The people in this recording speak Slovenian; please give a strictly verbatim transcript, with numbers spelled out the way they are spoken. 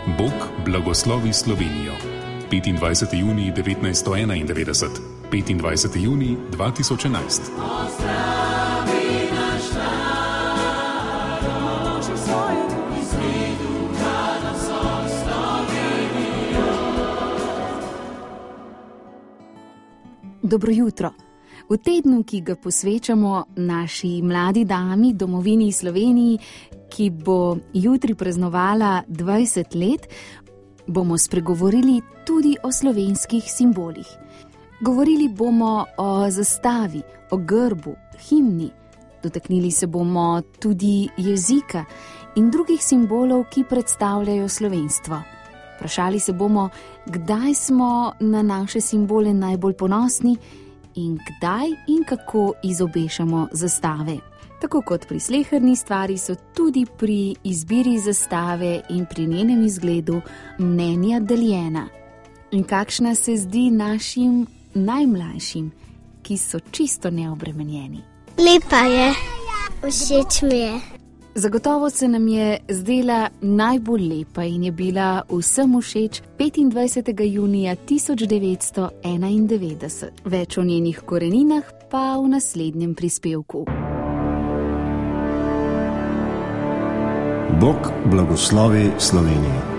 Bog blagoslovi Slovenijo. petindvajseti junij devetnajststo enaindevetdeset, petindvajseti junij dva tisoč enajst. Dobro jutro. V tednu, ki ga posvečamo naši mladi dami, domovini Sloveniji, ki bo jutri praznovala dvajset let, bomo spregovorili tudi o slovenskih simbolih. Govorili bomo o zastavi, o grbu, himni. Dotaknili se bomo tudi jezika in drugih simbolov, ki predstavljajo slovenstvo. Vprašali se bomo, kdaj smo na naše simbole najbolj ponosni in kdaj in kako izobešamo zastave. Tako kot pri sleherni stvari so tudi pri izbiri zastave in pri njenem izgledu mnenja deljena. In kakšna se zdi našim najmlajšim, ki so čisto neobremenjeni? Lepa je, všeč mi je. Zagotovo se nam je zdela najbolj lepa in je bila vsem všeč petindvajsetega junija tisoč devetsto enaindevetdeset. Več o njenih koreninah pa v naslednjem prispevku. Bog blagoslovi Slovenijo.